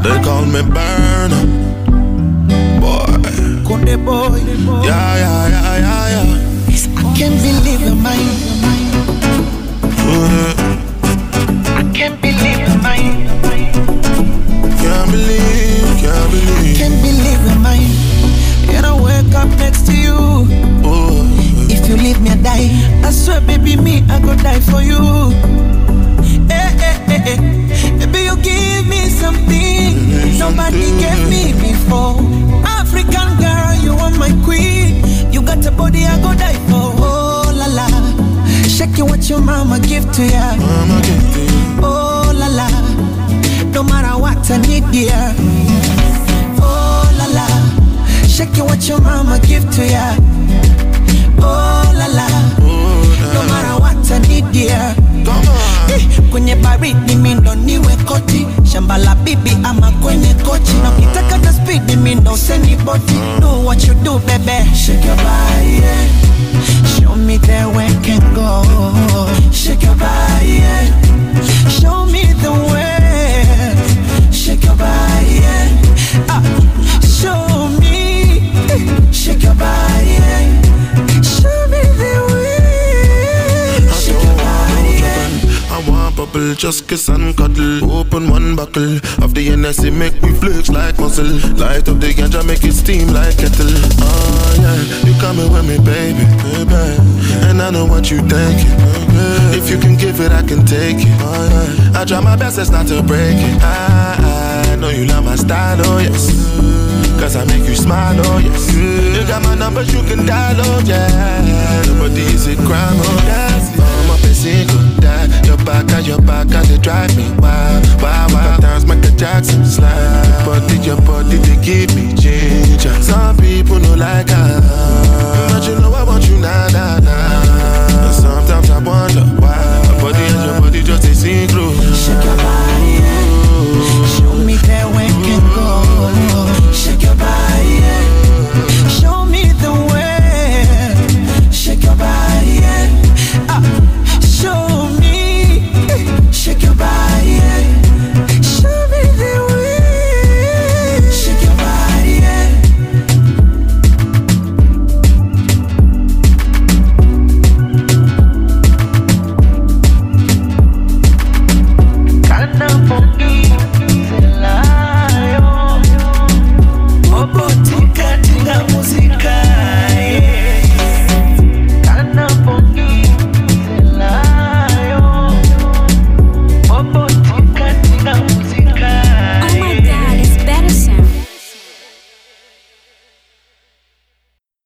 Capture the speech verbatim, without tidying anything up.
They call me Burner. Boy. Conde boy. Yeah, yeah, yeah, yeah, yeah. I can't believe your mind. Uh, I can't believe your mind. Can't believe, can't believe. I can't believe your mind. Yet I wake up next to you. Oh. If you leave me, I die. I swear, baby, me, I go die for you. Eh, eh, eh, eh. Baby, you give me something nobody gave me before. African girl, you are my queen. You got a body I go die for. Oh la la, shake it what your mama give to ya. Mama give to you. Oh la la, no matter what I need, dear. Oh la la, shake it what your mama give to ya. Oh la la, no matter what I need, dear. Come on. Kwenye baridi mi ndo niwe koti. Shamba la bibi ama kwenye kochi. Na ukitaka ta speed mi ndo useni boti. Do what you do, baby. Shake your body, yeah. Show me the way can go. Shake your body, yeah. Show me the way. Shake your body, yeah. Ah, show me. Shake your body, yeah. Show me the way. Shake your body, yeah. I want bubble, just kiss and cuddle. Open one buckle of the N S C, make me flex like muscle. Light up the ganja, make it steam like kettle. Oh yeah, you coming with me, baby, baby. And I know what you thinking. If you can give it, I can take it. Oh yeah, I try my best, it's not to break it. I, I know you love my style, oh yes. Cause I make you smile, oh yes. You got my numbers, you can dial, oh yeah. Nobody is a crime, oh yes. I'm up and single, die. Your back and your back and they drive me wild, wild, wild.